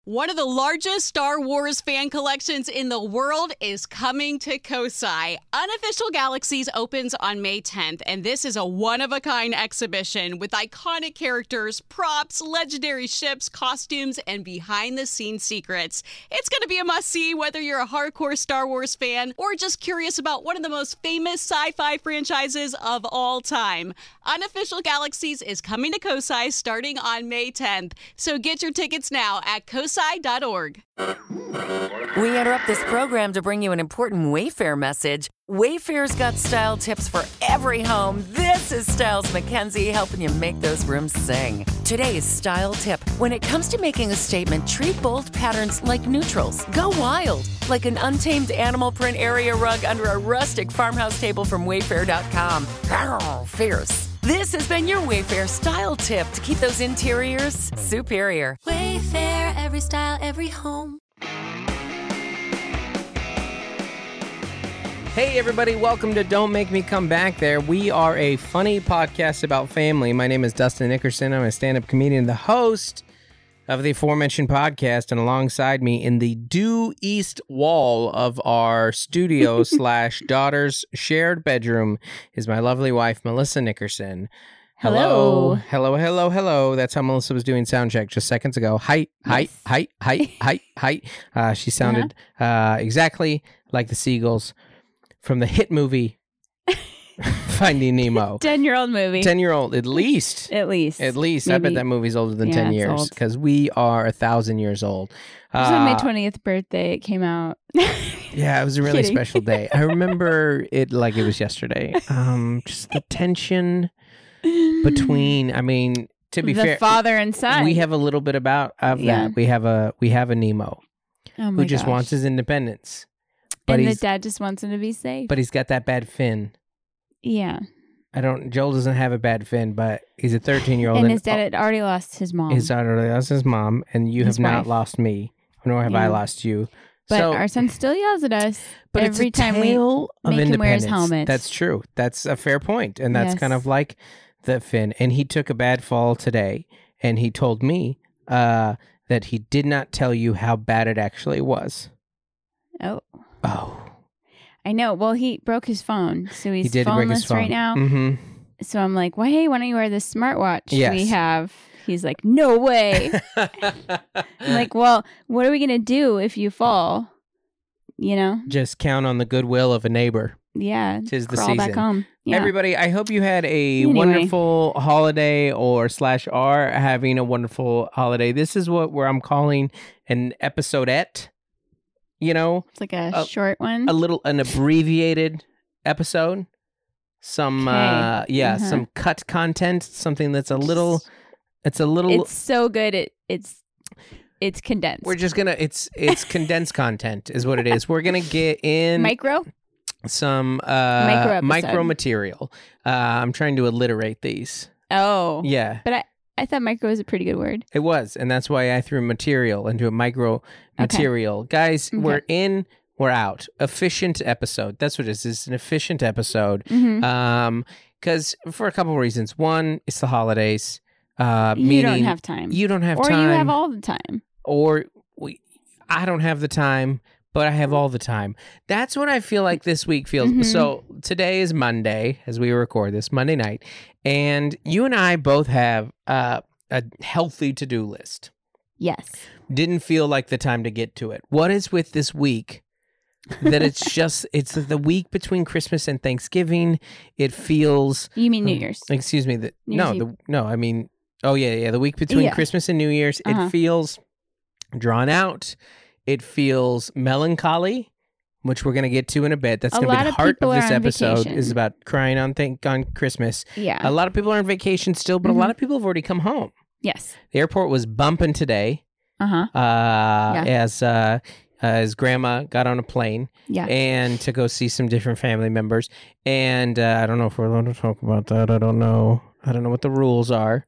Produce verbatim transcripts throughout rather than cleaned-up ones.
One of the largest Star Wars fan collections in the world is coming to Kosai. Unofficial Galaxies opens on May tenth, and this is a one-of-a-kind exhibition with iconic characters, props, legendary ships, costumes, and behind-the-scenes secrets. It's going to be a must-see whether you're a hardcore Star Wars fan or just curious about one of the most famous sci-fi franchises of all time. Unofficial Galaxies is coming to Kosai starting on May tenth, so get your tickets now at kosai dot org. We interrupt this program to bring you an important Wayfair message. Wayfair's got style tips for every home. This is Styles McKenzie helping you make those rooms sing. Today's style tip. When it comes to making a statement, treat bold patterns like neutrals. Go wild, like an untamed animal print area rug under a rustic farmhouse table from wayfair dot com. Arr, fierce. This has been your Wayfair style tip to keep those interiors superior. Wayfair, every style, every home. Hey everybody, welcome to Don't Make Me Come Back There. We are a funny podcast about family. My name is Dustin Nickerson. I'm a stand-up comedian, the host of the aforementioned podcast, and alongside me in the due east wall of our studio slash daughter's shared bedroom is my lovely wife, Melissa Nickerson. Hello. Hello, hello, hello. That's how Melissa was doing sound check just seconds ago. Hi, hi, Yes. hi, hi, hi, hi. Uh, she sounded uh, exactly like the seagulls from the hit movie Finding Nemo. ten-year-old movie. ten-year-old, at least. At least. At least. I bet Maybe. that movie's older than Yeah, ten it's years old. because we are a thousand years old. It was on my Uh, twentieth birthday. It came out. Yeah, it was a really Kidding. special day. I remember it like it was yesterday. Um, just the tension between, I mean, to be the fair, father and son. we have a little bit about of Yeah. that. We have a we have a Nemo oh my who just gosh. wants his independence. But and the he's dad just wants him to be safe. but he's got that bad fin. yeah. I don't Joel doesn't have a bad fin, but he's a thirteen year old And his dad had already lost his mom. His daughter lost his mom, and you His have not wife. lost me, nor have I Yeah. lost you. but so, our son still yells at us but every it's a time we tale of make him wear his independence. helmet. That's true. That's a fair point, and that's kind Yes. of like the Finn. And he took a bad fall today, and he told me uh, that he did not tell you how bad it actually was. Oh. Oh, I know. Well, he broke his phone, so he's he did break his phoneless phone right now. Mm-hmm. So I'm like, "Well, hey, why don't you wear this smartwatch Yes. we have?" He's like, "No way." I'm like, "Well, what are we gonna do if you fall?" You know? Just count on the goodwill of a neighbor. Yeah. Tis the crawl back season. home. Yeah. Everybody, I hope you had a Anyway. wonderful holiday or slash are having a wonderful holiday. This is what where I'm calling an episodette. You know, It's like a a- short one. a little an abbreviated episode. Some Okay. uh yeah, Uh-huh. some cut content, something that's a little it's a little It's so good. It it's it's condensed. we're just gonna it's it's condensed content is what it is. We're gonna get in Micro. some uh Micro episode. micro material. Uh I'm trying to alliterate these. Oh. Yeah. But I I thought micro was a pretty good word. It was, and that's why I threw material into a micro material. Guys, Okay. we're in, we're out. Efficient episode. That's what it is. It's an efficient episode. Mhm. Um, because for a couple of reasons. One, it's the holidays. Uh, You meaning don't have time. You don't have or time. you have all the time. or we, I don't have the time, but I have all the time. That's what I feel like this week feels. Mhm. So today is Monday, as we record this, Monday night, and you and I both have uh, a healthy to-do list. Yes. Didn't feel like the time to get to it. What is with this week that it's just, it's the week between Christmas and Thanksgiving. It feels, You mean New um, Year's. excuse me, the, New no, Year's the, no, I mean, oh yeah, yeah, the week between Yeah. Christmas and New Year's, Uh-huh. it feels drawn out. It feels melancholy, which we're going to get to in a bit. That's A going to be lot the of heart of people are this on episode vacation. is about crying on thank on Christmas. Yeah. A lot of people are on vacation still, but Mhm. a lot of people have already come home. Yes. The airport was bumping today. Uh-huh. Uh, as uh, as grandma got on a plane Yeah. and to go see some different family members. And uh, I don't know if we're allowed to talk about that. I don't know. I don't know what the rules are.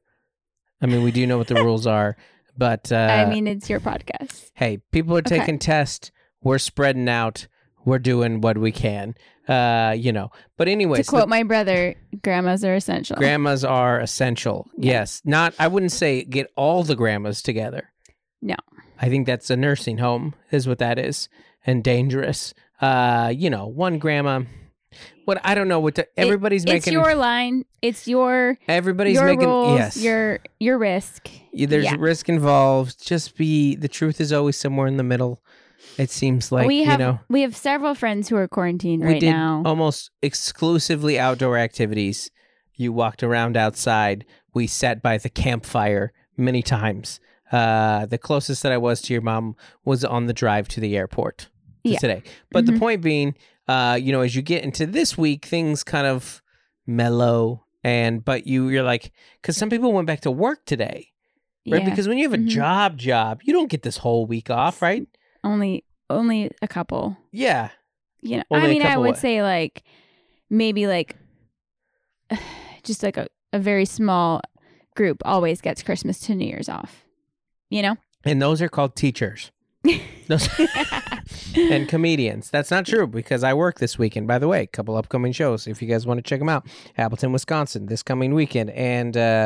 I mean, we do know what the rules are, but uh, I mean, it's your podcast. hey, people are Okay. taking tests. We're spreading out. We're doing what we can. Uh, you know. But anyways, to quote the- my brother, grandmas are essential. grandmas are essential. Yeah. Yes. Not. I wouldn't say get all the grandmas together. No. I think that's a nursing home is what that is, and dangerous. Uh, you know, one grandma. What I don't know what to, everybody's it, making. It's your line. It's your everybody's your making rules, yes. Your your risk. Yeah, there's yeah. risk involved. Just be the truth is always somewhere in the middle. It seems like we have you know we have several friends who are quarantined we right did now. almost exclusively outdoor activities. You walked around outside. We sat by the campfire many times. Uh, the closest that I was to your mom was on the drive to the airport Yeah. today. But Mhm. the point being, uh, you know, as you get into this week, things kind of mellow. And but you, you're like, because some people went back to work today, right? Yeah. Because when you have a Mhm. job, job, you don't get this whole week off, right? Only only a couple. Yeah. You know, Only I a mean, I couple would what? say like maybe like just like a, a very small group always gets Christmas to New Year's off. You know? And those are called teachers. Those and comedians. That's not true because I work this weekend, by the way. A couple upcoming shows if you guys want to check them out. Appleton, Wisconsin this coming weekend. And uh,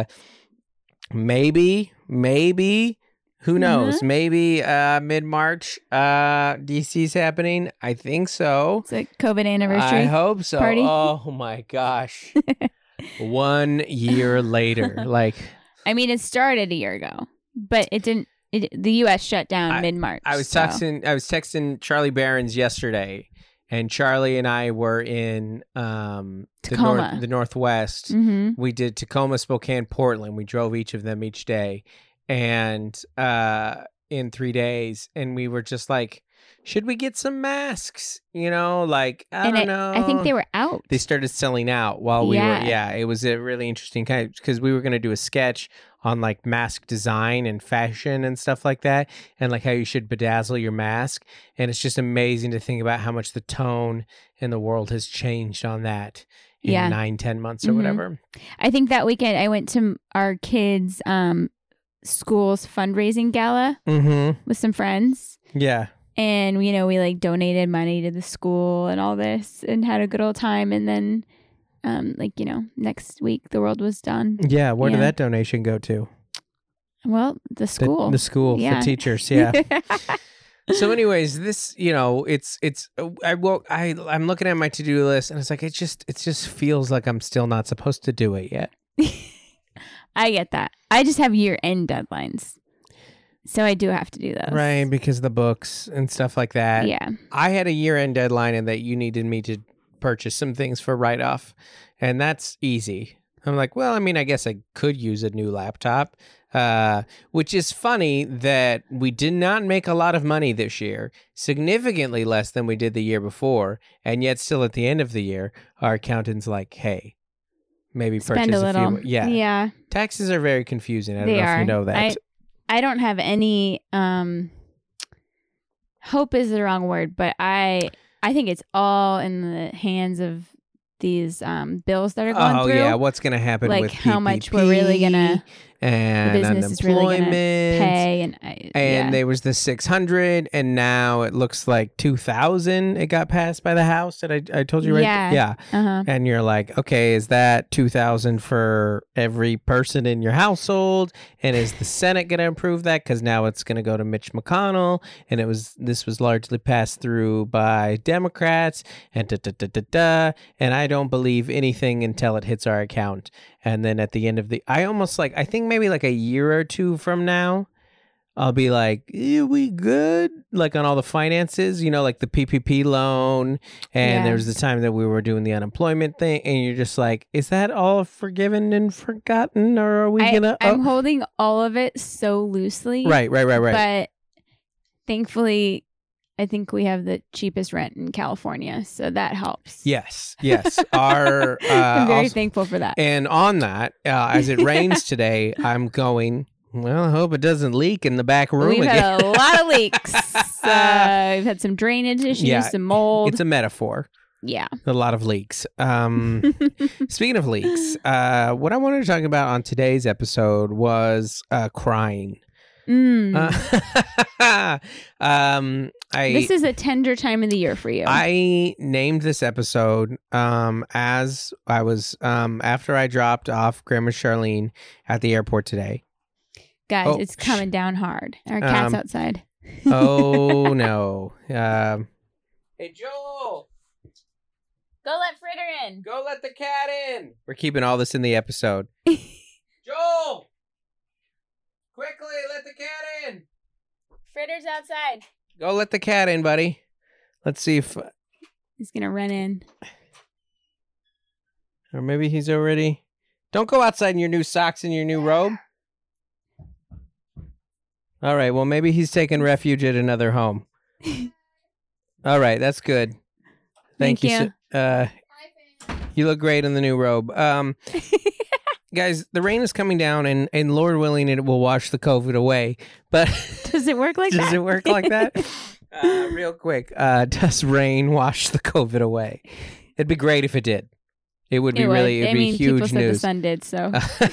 maybe, maybe, who knows? Mm-hmm. Maybe uh, mid-March, uh, D C's happening. I think so. It's a COVID anniversary. I hope so. party. Oh my gosh. One year later. Like, I mean, it started a year ago, but it didn't. It, the U S shut down I- mid March. I was so. texting I was texting Charlie Barons yesterday, and Charlie and I were in um the Tacoma. north the Northwest. Mm-hmm. We did Tacoma, Spokane, Portland. We drove each of them each day, and uh in three days, and we were just like, should we get some masks? You know, like I and don't it, know. I think they were out. They started selling out while we Yeah. were. Yeah, it was a really interesting kind of because we were going to do a sketch on like mask design and fashion and stuff like that, and like how you should bedazzle your mask. And it's just amazing to think about how much the tone in the world has changed on that in Yeah. nine, ten months or Mhm. whatever. I think that weekend I went to our kids' um, school's fundraising gala Mm-hmm. with some friends. Yeah. And, you know, we like donated money to the school and all this and had a good old time. And then, um, like, you know, next week the world was done. Yeah. Where did Yeah. that donation go to? Well, the The- school. The, school. Yeah. The teachers. Yeah. So, anyways, this, you know, it's it's. I woke. I I'm looking at my to do list, and it's like it just it just feels like I'm still not supposed to do it yet. I get that. I just have year end deadlines. So I do have to do those. Right, because the books and stuff like that. Yeah. I had a year-end deadline and that you needed me to purchase some things for write-off, and that's easy. I'm like, well, I mean, I guess I could use a new laptop, uh, which is funny that we did not make a lot of money this year, significantly less than we did the year before, and yet still at the end of the year, our accountant's like, hey, maybe purchase Spend a little. few. Yeah. Yeah. Taxes are very confusing. I don't They know are. if you know that. I, I don't have any um hope is the wrong word, but I I think it's all in the hands of these um bills that are going oh through. yeah, what's going to happen Like with how much we're really gonna- and the business is really gonna unemployment, pay and I, and yeah. there was the six hundred, and now it looks like two thousand. It got passed by the House that I I told you right. Yeah. Yeah, uh-huh. and you're like, okay, is that two thousand for every person in your household? And is the Senate going to approve that? Because now it's going to go to Mitch McConnell, and it was this was largely passed through by Democrats, and da da da da da. And I don't believe anything until it hits our account. And then at the end of the, I almost like, I think maybe like a year or two from now, I'll be like, "Yeah, we good?" Like on all the finances, you know, like the P P P loan. And Yeah. there was the time that we were doing the unemployment thing. And you're just like, is that all forgiven and forgotten? Or are we I, going to? I'm holding all of it so loosely. Right, right, right, right. But thankfully I think we have the cheapest rent in California, so that helps. yes, yes. Our, uh, I'm very also- thankful for that. and on that, uh, as it rains today, I'm going, well, I hope it doesn't leak in the back room We've again. had a lot of leaks. Uh, we've had some drainage issues, Yeah, some mold. It's a metaphor. yeah. A lot of leaks. Um, speaking of leaks, uh, what I wanted to talk about on today's episode was uh, crying. Mm. Uh, um, I This is a tender time of the year for you. I named this episode um, as I was um, after I dropped off Grandma Charlene at the airport today. Guys, Oh, it's coming down hard. Our cat's Um, outside. Oh no. Um, hey Joel, Go let Fritter in. go let the cat in. We're keeping all this in the episode. Joel, quickly let the cat in. Fritter's outside. Go let the cat in, buddy. Let's see if, He's gonna run in. or maybe he's already. Don't go outside in your new socks and your new robe. All right. Well, maybe he's taking refuge at another home. All right. That's good. Thank, Thank you. you. so- Uh, you look great in the new robe. Um, guys, the rain is coming down, and, and Lord willing, it will wash the COVID away. But Does it work like does that? it work like that? Uh, real quick, uh, does rain wash the COVID away? It'd be great if it did. It would be It would. really, it'd I be mean, people huge said the news. sun did, so.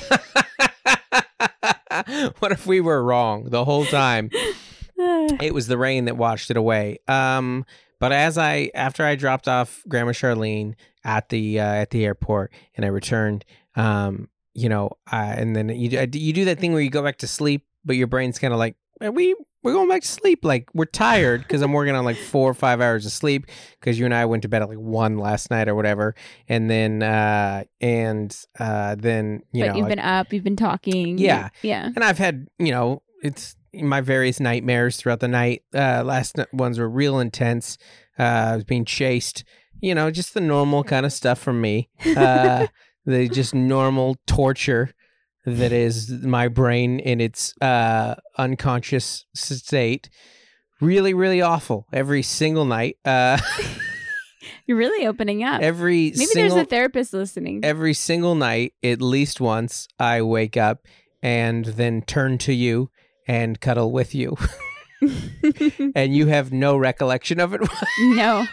What if we were wrong the whole time? It was the rain that washed it away. Um, but as I after I dropped off Grandma Charlene at the uh, at the airport and I returned, um, you know, uh, and then you you do that thing where you go back to sleep, but your brain's kind of like, are we we're going back to sleep. Like we're tired because I'm working on like four or five hours of sleep because you and I went to bed at like one last night or whatever, and then uh, and uh, then you but know, you've like- been up, you've been talking. Yeah. Yeah. and I've had, you know, it's my various nightmares throughout the night. Uh, last n- ones were real intense. Uh, I was being chased, you know, just the normal kind of stuff from me. Uh, the just normal torture that is my brain in its uh, unconscious state. Really, really awful every single night. Uh, You're really opening up. every Maybe single, there's a therapist listening. every single night, at least once, I wake up and then turn to you and cuddle with you. And you have no recollection of it. No.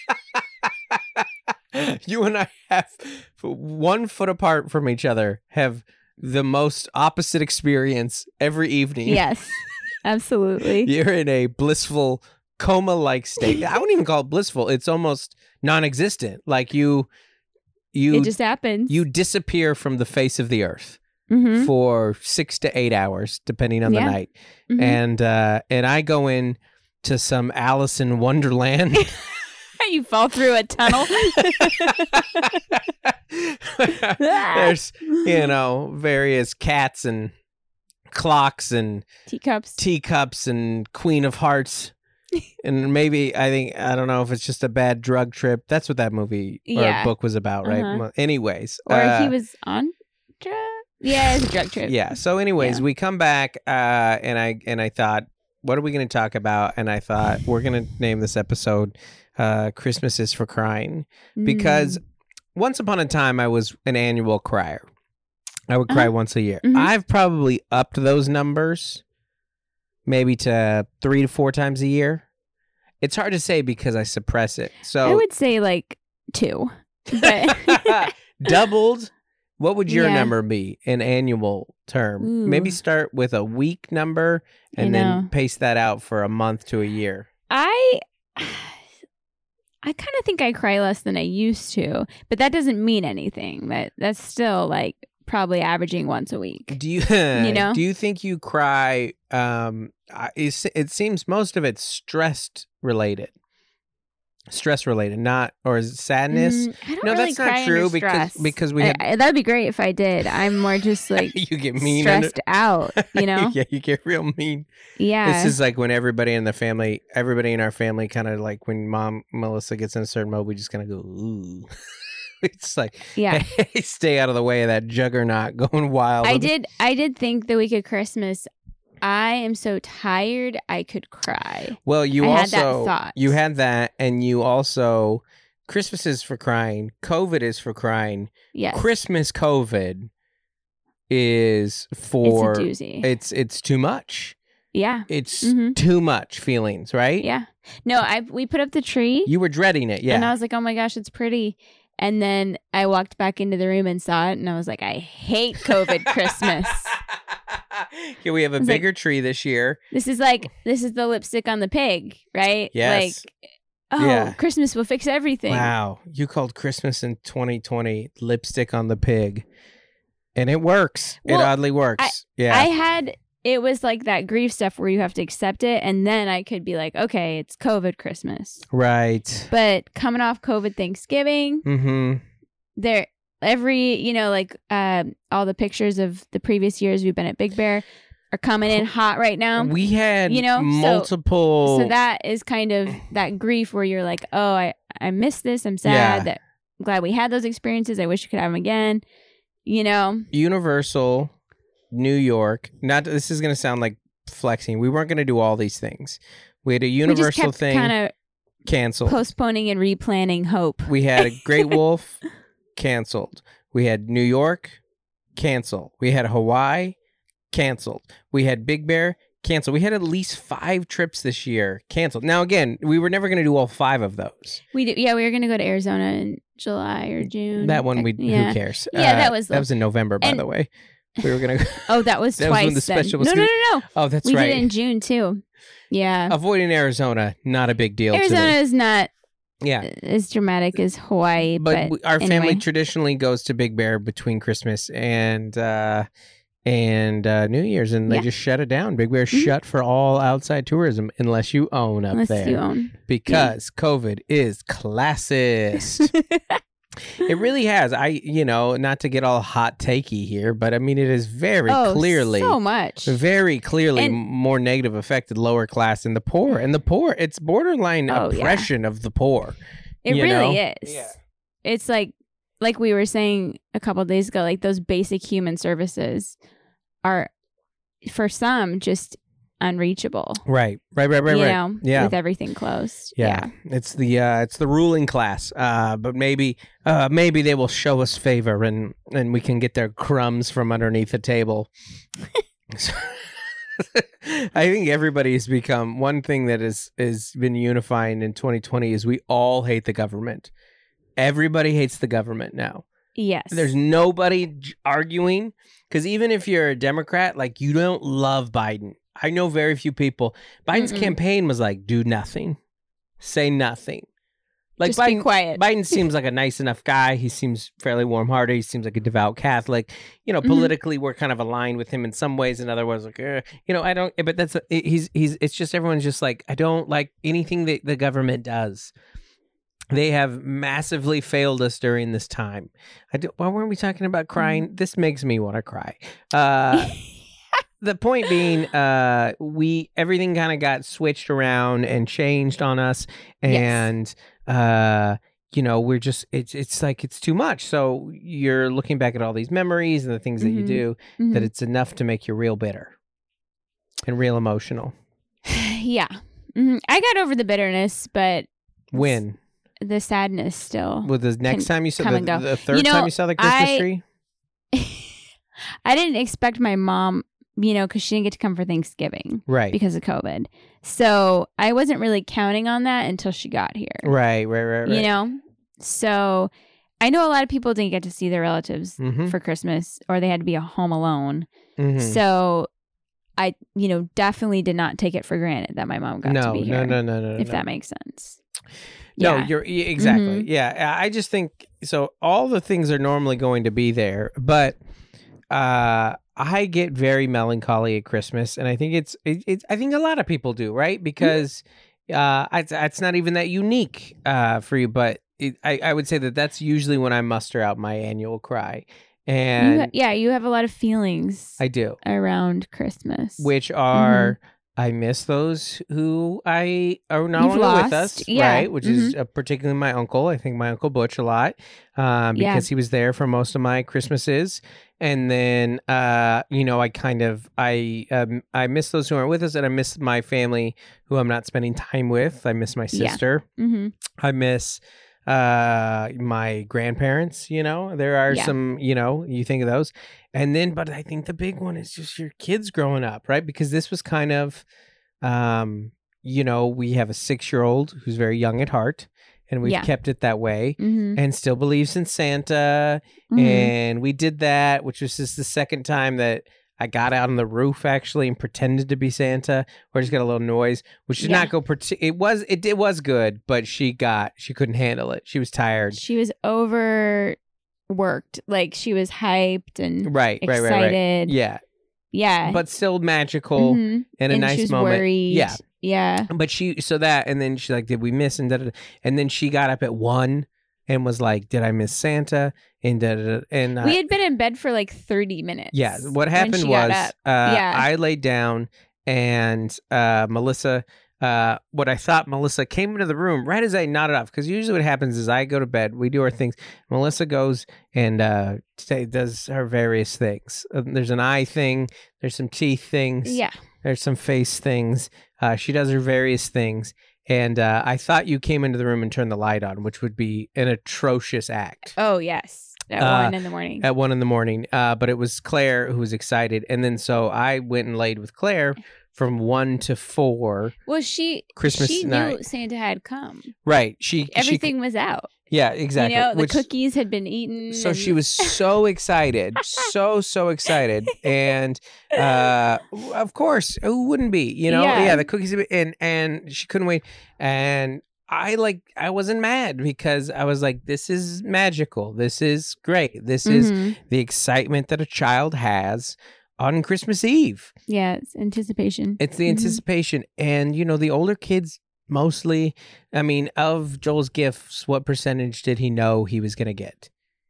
You and I have one foot apart from each other, have the most opposite experience every evening. Yes. Absolutely. You're in a blissful coma-like state. I wouldn't even call it blissful. It's almost non-existent. Like you, you, It just happens. you disappear from the face of the earth Mm-hmm. for six to eight hours, depending on Yeah. the night. Mhm. And uh, and I go in to some Alice in Wonderland. You fall through a tunnel. There's, you know, various cats and clocks and Teacups. teacups and Queen of Hearts. And maybe, I think, I don't know if it's just a bad drug trip. That's what that movie or Yeah. book was about, right? Uh-huh. Well, anyways. Or uh, he was on drugs. Yeah, it's a drug trip. Yeah. So, anyways, Yeah. we come back, uh, and I and I thought, what are we going to talk about? And I thought we're going to name this episode uh, "Christmas is for Crying," because Mm. once upon a time I was an annual crier. I would cry Uh-huh. once a year. Mhm. I've probably upped those numbers, maybe to three to four times a year. It's hard to say because I suppress it. So I would say like two. But doubled. What would your Yeah. number be in annual term? Maybe Ooh. start with a week number I and then know. pace that out for a month to a year. I I kind of think I cry less than I used to, but that doesn't mean anything. That that's still like probably averaging once a week. Do you You know? do you think you cry um I- it, it seems most of it's stress related. Stress related, not or is it sadness? Mm, I don't No, really that's not cry true under because- stress. because we I- had- I- that'd be great if I did. I'm more just like You get mean under- stressed out, you know? Yeah, you get real mean. Yeah. This is like when everybody in the family, everybody in our family kind of like when mom Melissa gets in a certain mode, we just kind of go, ooh. It's like, yeah. hey, stay out of the way of that juggernaut going wild. I did I did think the week of Christmas I am so tired I could cry. Well, you I had that also, thought. you had that, and you also, Christmas is for crying. COVID is for crying. Yes. Christmas COVID is for, it's a doozy. it's, it's too much. yeah. It's Mhm. too much feelings, right? Yeah. No, I we put up the tree You were dreading it. Yeah. and I was like, "Oh my gosh, it's pretty." And then I walked back into the room and saw it and I was like, "I hate COVID Christmas." Here we have a It's like- bigger tree this year. This is like this is the lipstick on the pig, right? Yes. Like oh, Yeah. Christmas will fix everything. Wow. You called Christmas in twenty twenty lipstick on the pig. And it works. Well, it oddly works. yeah. I had it was like that grief stuff where you have to accept it, and then I could be like, okay, it's COVID Christmas. Right. But coming off COVID Thanksgiving, mm-hmm. there every, you know, like uh, all the pictures of the previous years we've been at Big Bear are coming in hot right now. We had you know, multiple. So, so that is kind of that grief where you're like, oh, I, I miss this. I'm sad Yeah. that I'm glad we had those experiences. I wish we could have them again. You know, Universal, New York. Not this is going to sound like flexing. We weren't going to do all these things. We had a Universal we just kept thing kind of canceled. postponing and replanning hope. We had a Great Wolf canceled. We had New York canceled. We had Hawaii canceled. We had Big Bear canceled. We had at least five trips this year canceled. Now, again, we were never going to do all five of those. We do, yeah, we were going to go to Arizona in July or June. That one, we yeah. who cares? Yeah, Uh, that was that was in November, by and- the way. We were gonna. Oh, that was That was twice. when the then. special was no, no, gonna- no, no. Oh, that's we right. did it in June too. Yeah, Avoiding Arizona, not a big deal. Arizona to me. is not Yeah, as dramatic as Hawaii, but, but, we, our anyway. family traditionally goes to Big Bear between Christmas and uh, and uh, New Year's, and they Yeah. just shut it down. Big Bear Mhm. shut for all outside tourism unless you own up unless there, you own. because COVID is classist. It really has. I, you know, not to get all hot takey here, but I mean, it is very oh, clearly. so much. Very clearly And- more negative affected lower class and the poor. And the poor, it's borderline Oh, yeah. oppression of the poor. It you really know? is. Yeah. It's like, like we were saying a couple of days ago, like those basic human services are, for some, just unreachable. Right, right, right, right, you right. know, yeah. with everything closed. yeah, it's the uh, it's the ruling class. Uh, but maybe uh, maybe they will show us favor and and we can get their crumbs from underneath the table. So- I think everybody's become one thing that is is been unifying in twenty twenty is we all hate the government. Everybody hates the government now. Yes. There's nobody j- arguing because even if you're a Democrat, like you don't love Biden. I know very few people. Biden's Mm-mm. campaign was like, do nothing, say nothing. Like Just Biden, be quiet. Biden seems like a nice enough guy. He seems fairly warm-hearted. He seems like a devout Catholic. You know, Mhm. politically, we're kind of aligned with him in some ways. In other words, like, uh, you know, I don't. But that's he's he's. It's just everyone's just like, I don't like anything that the government does. They have massively failed us during this time. I do, why weren't we talking about crying? Mm-hmm. This makes me want to cry. Uh, the point being, uh, we everything kind of got switched around and changed on us, and uh, you know, we're just it's it's like it's too much. So you're looking back at all these memories and the things that you Mhm. do Mhm. that it's enough to make you real bitter and real emotional. yeah. hmm I got over the bitterness, but When the sadness still. with the next Can time you saw come the, and go. the third You know, time you saw the Christmas I- tree. I didn't expect my mom, you know, because she didn't get to come for Thanksgiving Right. because of COVID. So I wasn't really counting on that until she got here. Right, right, right, right. You know? So I know a lot of people didn't get to see their relatives Mhm. for Christmas or they had to be at home alone. Mhm. So I, you know, definitely did not take it for granted that my mom got no, to be no, here. no, no, no, If no. that makes sense. No, Yeah. you're yeah, exactly. Mhm. Yeah, I just think so. All the things are normally going to be there, but uh, I get very melancholy at Christmas, and I think it's it, it's. I think a lot of people do, right? Because uh, it's, it's not even that unique uh, for you, but it, I I would say that that's usually when I muster out my annual cry, You and ha- yeah, you have a lot of feelings I do, around Christmas. which are. I miss those who I are no You've longer with lost. us, Yeah. right? Which is uh, particularly my uncle. I think my uncle Butch a lot um, Yeah. because he was there for most of my Christmases, and then uh, you know I kind of I um, I miss those who aren't with us, and I miss my family who I'm not spending time with. I miss my Yeah. sister. hmm I miss uh my grandparents. You know, there are Yeah. some. You know, you think of those. And then, but I think the big one is just your kids growing up, right? Because this was kind of, um, you know, we have a six-year-old who's very young at heart, and we've Yeah. kept it that way, hmm and still believes in Santa. hmm And we did that, which was just the second time that I got out on the roof actually and pretended to be Santa, or just got a little noise, which did Yeah. not go. Parti- it was it it was good, but she got she couldn't handle it. She was tired. She was overworked. Like she was hyped and Right, right, right, right. excited. Yeah. Yeah. but still magical Mhm. and a and nice she was moment. worried. Yeah. Yeah. But she, so that, and then she's like, did we miss? And da, da, da. And then she got up at one and was like, did I miss Santa? And da, da, da. And uh, We had been in bed for like thirty minutes. yeah, what when happened she got was up. uh, Yeah. I laid down and uh, Melissa, uh, what I thought Melissa came into the room right as I nodded off. Because usually what happens is I go to bed, we do our things. Melissa goes and uh, say, does her various things. Uh, there's an eye thing, there's some teeth things, Yeah. there's some face things. Uh, she does her various things. And uh, I thought you came into the room and turned the light on, which would be an atrocious act. Oh, yes. At Uh, one in the morning. At one in the morning. Uh, but it was Claire who was excited. And then so I went and laid with Claire from one to four. well, she Christmas she knew night. Santa had come. Right. She Everything She, was out. yeah, exactly. You know, the Which- cookies had been eaten. So and- she was so excited, so so excited, and uh, of course, who wouldn't be? You know, Yeah. yeah, the cookies, and and she couldn't wait, and I like I wasn't mad because I was like, this is magical, this is great, this is Mhm. the excitement that a child has on Christmas Eve. Yeah, it's anticipation. It's the Mhm. anticipation, and you know, the older kids. Mostly, I mean, of Joel's gifts, what percentage did he know he was going to get?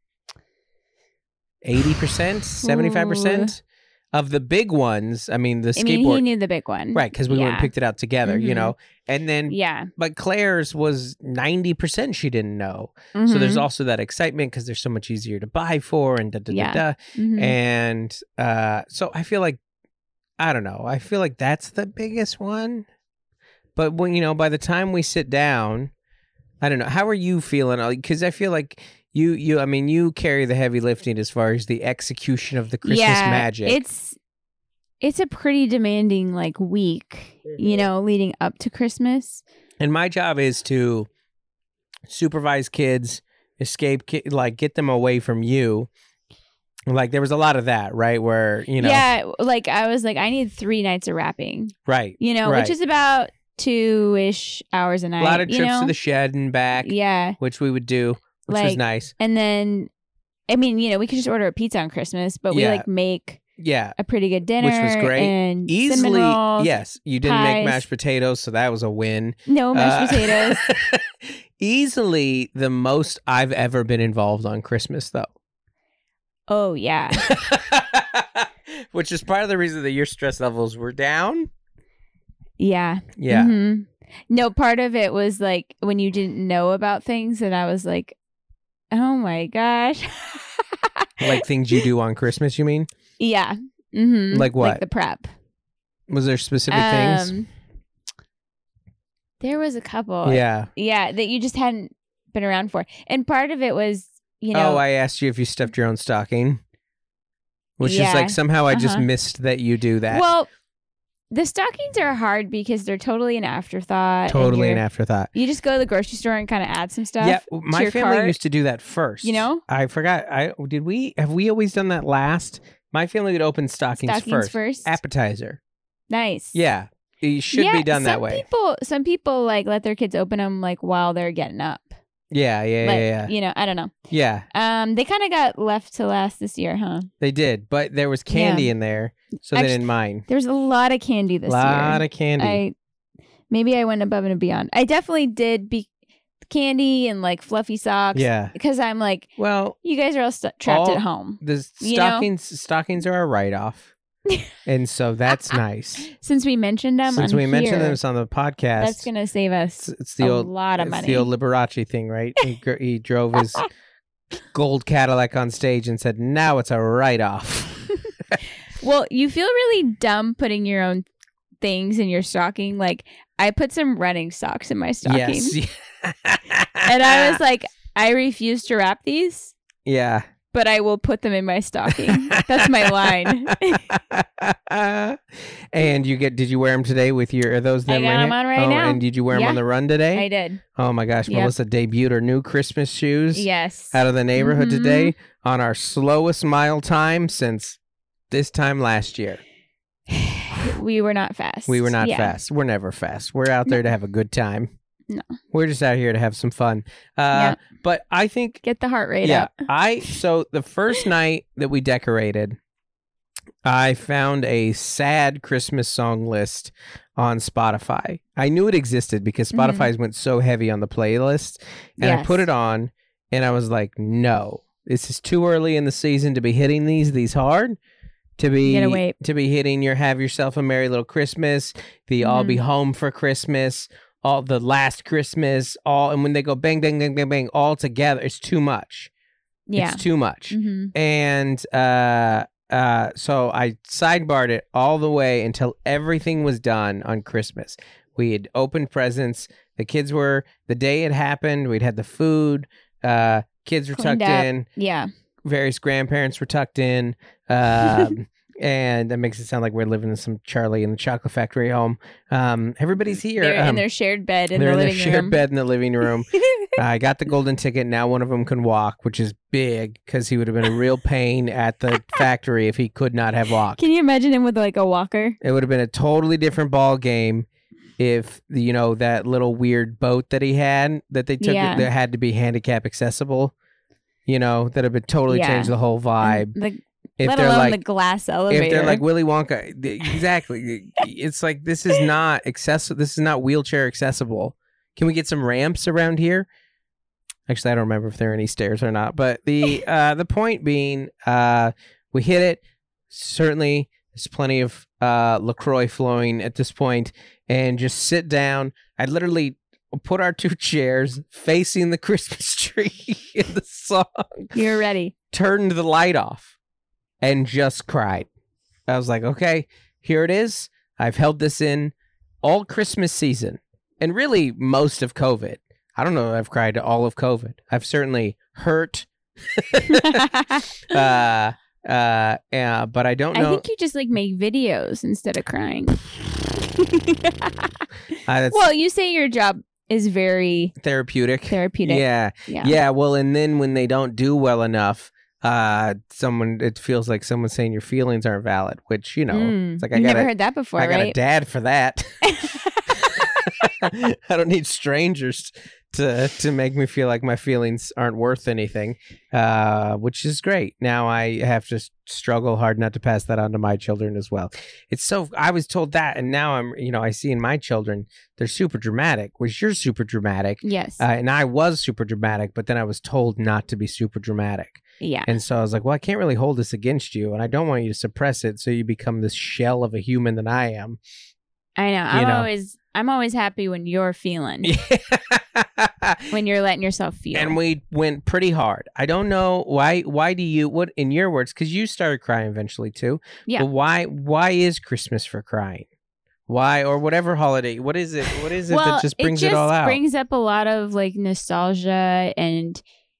eighty percent, seventy-five percent of the big ones. I mean, the I mean, he skateboard, knew the big one. right? Because we went and Yeah. picked it out together, you Mhm. know. And then, Yeah. but Claire's was ninety percent she didn't know. So there's Mhm. also that excitement because they're so much easier to buy for, and da da Yeah. da da. Mhm. And uh, so I feel like, I don't know. I feel like that's the biggest one. But when, you know, by the time we sit down, I don't know. How are you feeling? Because I feel like you, you, I mean, you carry the heavy lifting as far as the execution of the Christmas yeah, magic. It's it's a pretty demanding like week, Mm-hmm. you know, leading up to Christmas. And my job is to supervise kids, escape, ki- like get them away from you. Like there was a lot of that, right? Where, you know, Yeah, like I was like, I need three nights of wrapping, right. you know, right. which is about two ish hours a night. a lot of you trips know? to the shed and back, Yeah, which we would do, which was Like, nice. and then, I mean, you know, we could just order a pizza on Christmas, but we Yeah. like make Yeah. a pretty good dinner, Which was great. and cinnamon Easily, rolls. yes. You didn't make pies. mashed potatoes, so that was a win. No mashed Uh, potatoes. Easily the most I've ever been involved on Christmas, though. Oh yeah, Which is part of the reason that your stress levels were down. yeah. Yeah. Mhm. No, part of it was like when you didn't know about things, and I was like, "Oh my gosh!" Like things you do on Christmas, you mean? yeah. Mm-hmm. Like what? Like the prep. Was there specific things? Um, There was a couple. Yeah. Yeah, that you just hadn't been around for, and part of it was, you know, Oh, I asked you if you stuffed your own stocking. Which is Yeah. like somehow I just Uh-huh. missed that you do that. well, the stockings are hard because they're totally an afterthought. and totally an you're- afterthought. You just go to the grocery store and kind of add some stuff. Yeah, to my your family cart. used to do that first. You know? I forgot. I did we have we always done that last? My family would open stockings, Stockings first. first. Appetizer. Nice. Yeah, it should Yeah, be done that some way. People, some people like let their kids open them like while they're getting up. Yeah, yeah, Like, yeah, yeah. You know, I don't know. Yeah, Um, they kind of got left to last this year, huh? they did, but there was candy Yeah. in there, so Actu- they didn't mind. There's a lot of candy this A lot year. of candy. I maybe I went above and beyond. I definitely did be candy and like fluffy socks. Yeah. because I'm like, Well, you guys are all stu- trapped All- at home. the You know? stockings stockings are a write off, and so that's nice. Since we mentioned them, Since on we mentioned here, this on the podcast, that's gonna save us it's, it's the a old lot of it's money. the old Liberace thing, right? He, gr- he drove his gold Cadillac on stage and said, "Now it's a write off." Well, you feel really dumb putting your own things in your stocking. Like I put some running socks in my stocking, Yes. and I was like, I refuse to wrap these, yeah. but I will put them in my stocking. That's my line. And you get? Did you wear them today with your? Are those I them got right 'em here? on right oh, now. And did you wear them Yeah. on the run today? I did. Oh my gosh, Yep. Melissa debuted her new Christmas shoes Yes. out of the neighborhood Mhm. today on our slowest mile time since this time last year. We were not fast. We were not Yeah. fast. We're never fast. We're out there to have a good time. No. We're just out here to have some fun. Uh, Yeah. But I think, Get the heart rate yeah, up. I, so the first night that we decorated, I found a sad Christmas song list on Spotify. I knew it existed because Spotify mm-hmm. went so heavy on the playlist. And yes. I put it on and I was like, no, this is too early in the season to be hitting these, these hard. To be to be hitting your Have Yourself a Merry Little Christmas, the mm-hmm. I'll Be Home for Christmas, all the Last Christmas, all and when they go bang, bang, bang, bang, bang, all together, it's too much. Yeah. It's too much. Mm-hmm. And uh Uh, so I sidebarred it all the way until everything was done on Christmas. We had opened presents. The kids were, the day it happened, we'd had the food. Uh, kids were Cleaned tucked up. in. Yeah. Various grandparents were tucked in. Um, and that makes it sound like we're living in some Charlie and the Chocolate Factory home. Um, everybody's here. They're um, in their shared bed in they're the in living their shared room. bed in the living room. I got the golden ticket. Now one of them can walk, which is big because he would have been a real pain at the factory if he could not have walked. Can you imagine him with like a walker? It would have been a totally different ball game if, you know, that little weird boat that he had that they took Yeah. that had to be handicap accessible, you know, that have been totally Yeah. changed the whole vibe. The, If let they're alone like, the glass elevator. if they're like Willy Wonka, th- exactly. It's like, this is not accessible. This is not wheelchair accessible. Can we get some ramps around here? Actually, I don't remember if there are any stairs or not. But the uh, the point being, uh, we hit it. Certainly, there's plenty of uh, LaCroix flowing at this point. And just sit down. I literally put our two chairs facing the Christmas tree in the song. You're ready. Turned the light off. And just cried. I was like, okay, here it is. I've held this in all Christmas season. And really most of COVID. I don't know if I've cried all of COVID. I've certainly hurt. uh, uh, uh, but I don't know. I think you just like make videos instead of crying. uh, well, you say your job is very therapeutic. Therapeutic. Yeah. Yeah. Yeah. Well, and then when they don't do well enough, uh someone it feels like someone's saying your feelings aren't valid, which, you know, Mm. it's like I You've got never heard that before, I got right? a dad for that. I don't need strangers to to make me feel like my feelings aren't worth anything, uh which is great. Now I have to struggle hard not to pass that on to my children as well. It's so I was told that, and now I'm, you know, I see in my children they're super dramatic, which you're super dramatic. Yes. Uh, and I was super dramatic, but then I was told not to be super dramatic. Yeah. And so I was like, well, I can't really hold this against you, and I don't want you to suppress it so you become this shell of a human that I am. I know. I'm know. always I'm always happy when you're feeling. When you're letting yourself feel. And we went pretty hard. I don't know why why do you what in your words, because you started crying eventually too. Yeah. But why why is Christmas for crying? Why, or whatever holiday? What is it? What is it well, that just brings it, just it all out? brings up a lot of like nostalgia. And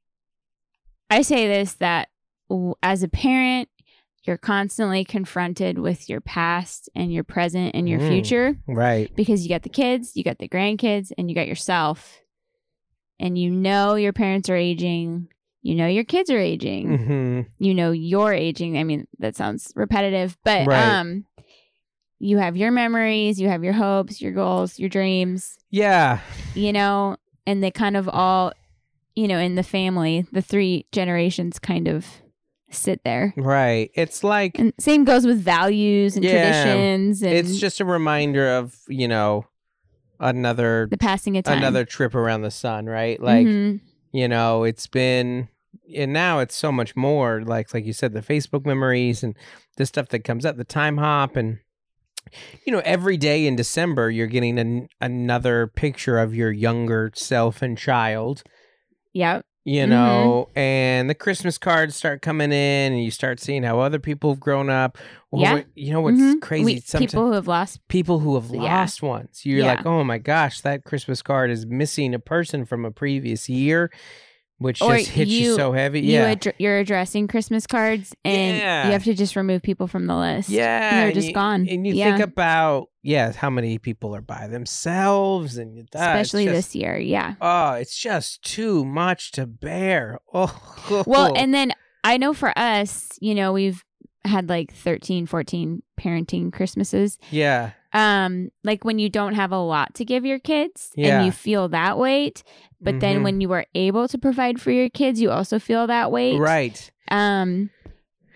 I say this, that w- as a parent, you're constantly confronted with your past and your present and your Mm. future, Right. because you got the kids, you got the grandkids, and you got yourself. And you know your parents are aging. You know your kids are aging. Mm-hmm. You know you're aging. I mean, that sounds repetitive, but Right. um, you have your memories, you have your hopes, your goals, your dreams, Yeah. you know, and they kind of all, you know, in the family, the three generations kind of sit there. Right. It's like And same goes with values and Yeah. traditions and it's just a reminder of, you know, another the passing of time. another trip around the sun, right? Like, Mhm. you know, it's been, and now it's so much more, like like you said, the Facebook memories and the stuff that comes up, the time hop, and you know, every day in December you're getting an, another picture of your younger self and child, Yep. you know, and the Christmas cards start coming in, and you start seeing how other people have grown up. Well, Yeah. what- you know what's Mhm. crazy? We- Sometimes people who have lost. people who have Yeah. lost ones. You're Yeah. like, oh my gosh, that Christmas card is missing a person from a previous year, which Or just hits you, you- so heavy. You Yeah. addre- you're addressing Christmas cards, and Yeah. you have to just remove people from the list. Yeah. And they're and just you- gone. And you yeah. think about, yeah, how many people are by themselves, and you, uh, it's Especially just- this year. Yeah. Oh, it's just too much to bear. Oh, Well, and then I know for us, you know, we've had like thirteen, fourteen parenting Christmases. yeah, Um, like when you don't have a lot to give your kids Yeah. and you feel that weight, but Mhm. then when you are able to provide for your kids, you also feel that weight. right. Um,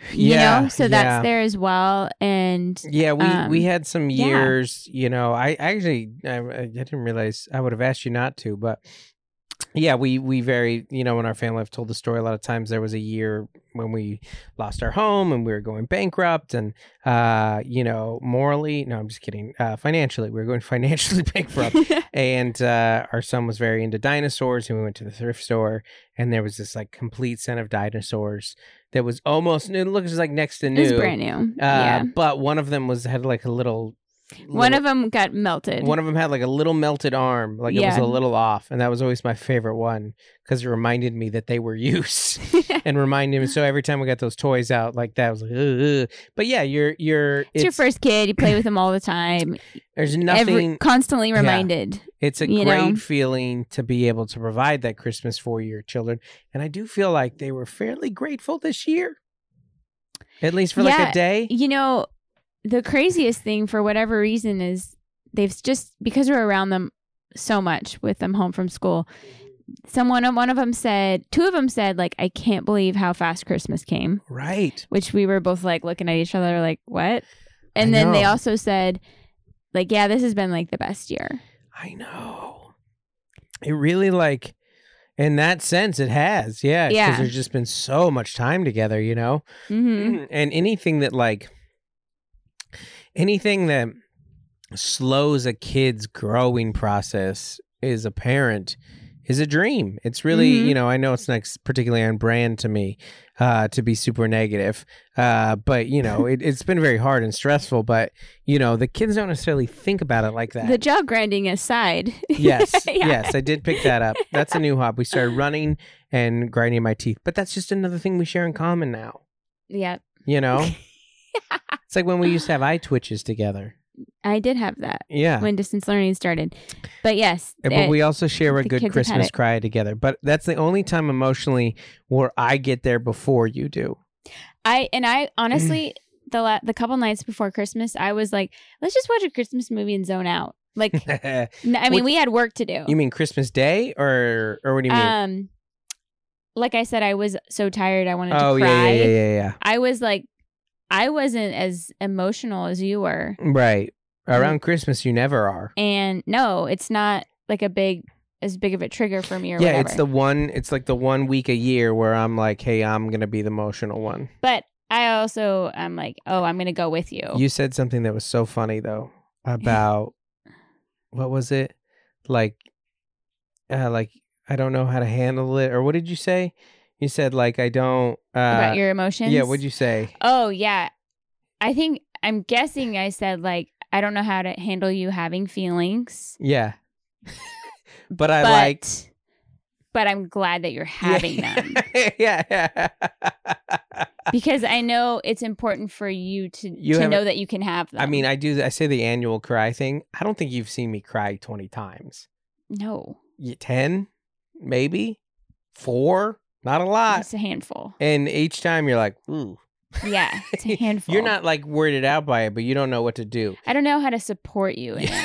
You Yeah, know, so yeah. that's there as well. And Yeah, we, um, we had some yeah. years, you know, I actually, I, I didn't realize I would have asked you not to, but yeah, we, we very, you know, in our family, I've told the story a lot of times. There was a year when we lost our home and we were going bankrupt and, uh, you know, morally, no, I'm just kidding. Uh, financially, we were going financially bankrupt. And uh, our son was very into dinosaurs and we went to the thrift store and there was this like complete set of dinosaurs that was almost, it looks like next to new. It was brand new. Uh, yeah. But one of them was had like a little, One little- of them got melted. One of them had like a little melted arm, like it was Yeah. a little off, and that was always my favorite one because it reminded me that they were used and reminded me. So every time we got those toys out like that, I was like, ugh, ugh. But yeah, you're you're it's, your first kid. You play with them all the time. There's nothing. Every, constantly reminded. It's a you great know? feeling to be able to provide that Christmas for your children, and I do feel like they were fairly grateful this year, at least for like Yeah. a day. You know, the craziest thing for whatever reason is they've just, because we're around them so much with them home from school, someone, one of them said, two of them said, like, I can't believe how fast Christmas came, Right. which we were both like looking at each other like, what? And I then they know. also said, like, yeah, this has been like the best year. I know. It really like, in that sense, it has. Yeah. Because Yeah. there's just been so much time together, you know? hmm And anything that like, anything that slows a kid's growing process as a parent is a dream. It's really, Mhm. you know, I know it's not particularly on brand to me uh, to be super negative, uh, but, you know, it, it's been very hard and stressful, but, you know, the kids don't necessarily think about it like that. The jaw grinding aside. Yes, Yeah. yes, I did pick that up. That's a new hobby. We started running and grinding my teeth, but that's just another thing we share in common now. Yeah. You know, it's like when we used to have eye twitches together. I did have that Yeah, when distance learning started. But yes. but uh, we also share a the good kids have had Christmas it. cry together. But that's the only time emotionally where I get there before you do. I and I honestly the la- the couple nights before Christmas, I was like, let's just watch a Christmas movie and zone out. Like, n- I mean, What- we had work to do. You mean Christmas Day or or what do you mean? Um, like I said, I was so tired, I wanted oh to yeah, cry. yeah, yeah, yeah, I was like, I wasn't as emotional as you were, yeah. Right. Around Christmas, you never are. and no, it's not like a big as big of a trigger for me or Yeah, whatever. it's the one. It's like the one week a year where I'm like, hey, I'm gonna be the emotional one. But I also am like, oh, I'm gonna go with you. You said something that was so funny though about what was it? Like uh like I don't know how to handle it, or what did you say? You said like I don't uh About your emotions. Yeah, what'd you say? Oh yeah, I think I'm guessing I said like I don't know how to handle you having feelings, Yeah. But I but like but I'm glad that you're having them yeah, yeah. because I know it's important for you to You to haven't- know that you can have them. I mean, I do I say the annual cry thing. I don't think you've seen me cry twenty times. no, Y- ten? Maybe? Four? Not a lot. it's a handful. And each time you're like, ooh. Yeah, it's a handful. You're not like weirded out by it, but you don't know what to do. I don't know how to support you in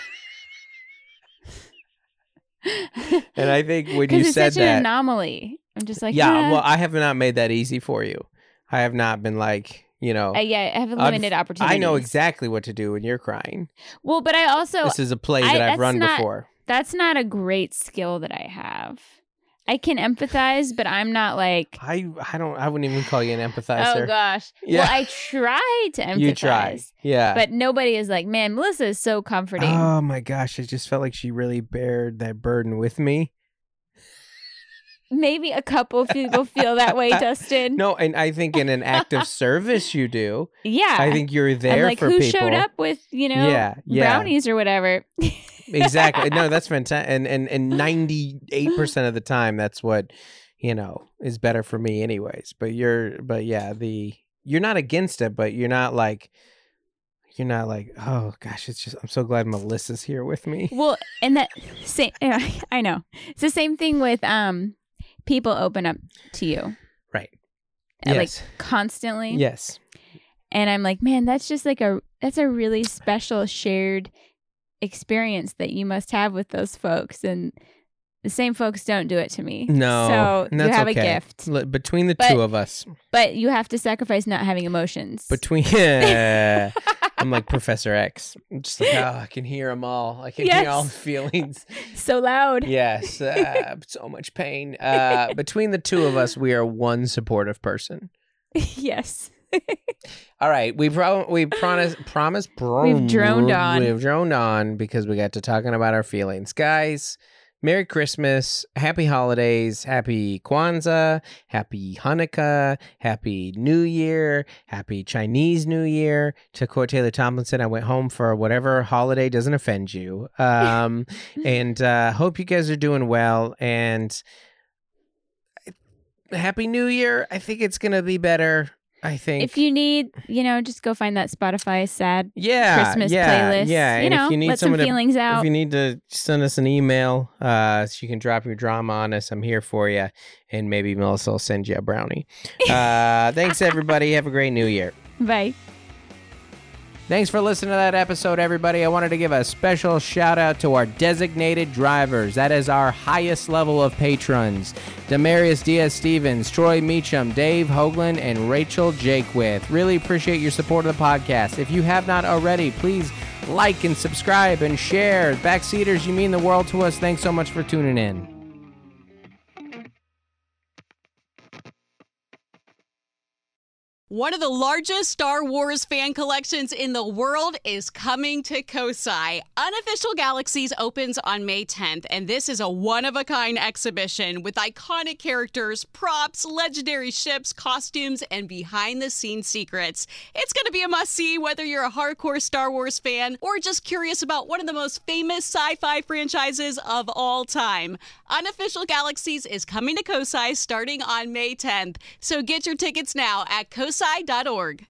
it. And I think when you Because it's said such an that, anomaly. I'm just like, yeah, "Ah." well, I have not made that easy for you. I have not been like, you know, Uh, yeah, I have I've- limited opportunities. I know exactly what to do when you're crying. Well, but I also This is a play I- that I've that's run not- before. that's not a great skill that I have. I can empathize, but I'm not like, I I don't I wouldn't even call you an oh empathizer. gosh. Yeah. Well, I try to empathize. You try. Yeah. But nobody is like, man, Melissa is so comforting. Oh my gosh, I just felt like she really bared that burden with me. Maybe a couple of people feel that way, Dustin. No, and I think in an act of service you do. Yeah. I think you're there I'm like, for who people. showed up with, you know, Yeah, yeah. brownies or whatever. Exactly. No, that's fantastic. And and and ninety-eight percent of the time that's what, you know, is better for me anyways. But you're but yeah, the you're not against it, but you're not like you're not like, oh gosh, it's just I'm so glad Melissa's here with me. Well, and that same, I know it's the same thing with um people open up to you, Right. uh, like Yes. constantly. Yes. And I'm like, man, that's just like a that's a really special shared experience that you must have with those folks. And the same folks don't do it to me. No, so and that's you have okay. a gift. L- Between the But- two of us. But you have to sacrifice not having emotions. Between, yeah. I'm like Professor X. I'm just like, oh, I can hear them all. I can Yes. hear all the feelings. So loud. Yes, uh, so much pain. Uh, between the two of us, we are one supportive person. Yes. All right, we pro- we promised promised We've droned on. We've droned on because we got to talking about our feelings, guys. Merry Christmas, Happy Holidays, Happy Kwanzaa, Happy Hanukkah, Happy New Year, Happy Chinese New Year. To quote Taylor Tomlinson, I went home for whatever holiday doesn't offend you. Um, and uh, hope you guys are doing well. And Happy New Year. I think it's going to be better. I think. If you need, you know, just go find that Spotify sad yeah, Christmas yeah, playlist. Yeah, You and know, if you need let some someone to, feelings out. if you need to send us an email, uh, so you can drop your drama on us, I'm here for you. And maybe Melissa will send you a brownie. Uh, thanks, everybody. Have a great New Year. Bye. Thanks for listening to that episode, everybody. I wanted to give a special shout out to our designated drivers. That is our highest level of patrons. Demarius Diaz-Stevens, Troy Meacham, Dave Hoagland, and Rachel Jakewith. Really appreciate your support of the podcast. If you have not already, please like and subscribe and share. Backseaters, you mean the world to us. Thanks so much for tuning in. One of the largest Star Wars fan collections in the world is coming to Kosai. Unofficial Galaxies opens on May tenth, and this is a one-of-a-kind exhibition with iconic characters, props, legendary ships, costumes, and behind-the-scenes secrets. It's going to be a must-see whether you're a hardcore Star Wars fan or just curious about one of the most famous sci-fi franchises of all time. Unofficial Galaxies is coming to Kosai starting on May tenth, so get your tickets now at kosai dot org.